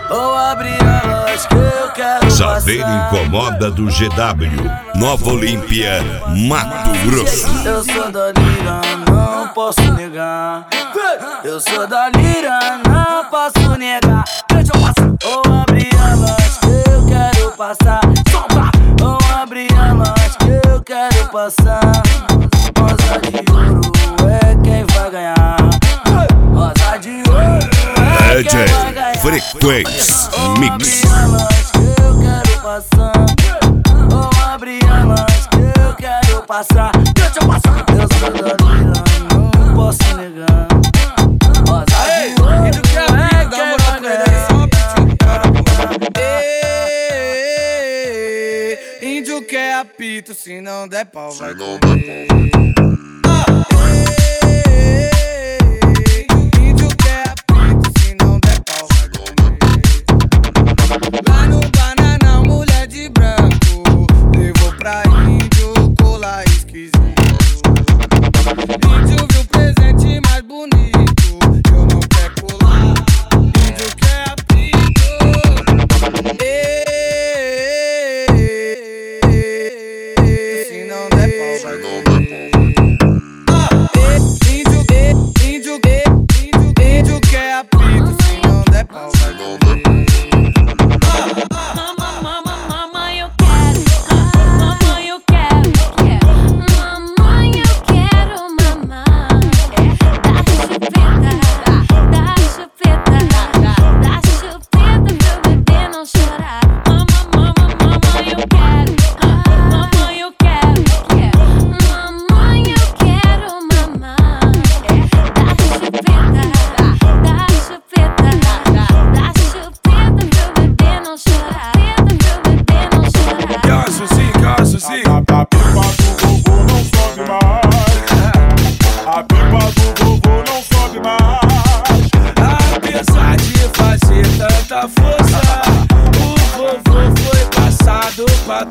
Ou abrir elas que eu quero Saveiro passar. Incomoda do GW, Nova Olímpia, Mato Grosso. Eu sou da lira, não posso negar. Eu sou da lira, não posso negar. Deixa eu passar. Ou abrir elas que eu quero passar. Ou abrir elas que eu quero passar. Rosa de ouro é quem vai ganhar. Rosa de ouro é quem vai ganhar. Frequência Mix. Eu quero passar. Ou abrir elas que eu quero passar. Deixa eu passar. Eu sou da lira, não posso negar. Rosa de ouro é quem vai ganhar. Índio quer apito, se não der pau vai comer. Índio quer apito, se não der pau vai comer. Lá no Bananão, mulher de branco levou pra índio colar esquisito. Índio viu o presente mais bonito, eu não quero colar. Índio quer apito. Se não der pau vai comer. Índio quer apito, se não der pau vai comer. Mamãe, eu quero. Mamãe, eu quero. Mamãe, eu quero mamar. Da chupeta pro bebê não chorar. Mamãe, eu quero. Mamãe, eu quero. Mamãe, eu quero mamar. Da chupeta pro bebê não chorar. Suzy. A pipa do vovô não sobe mais. A pipa do vovô não sobe mais. Apesar de fazer tanta força,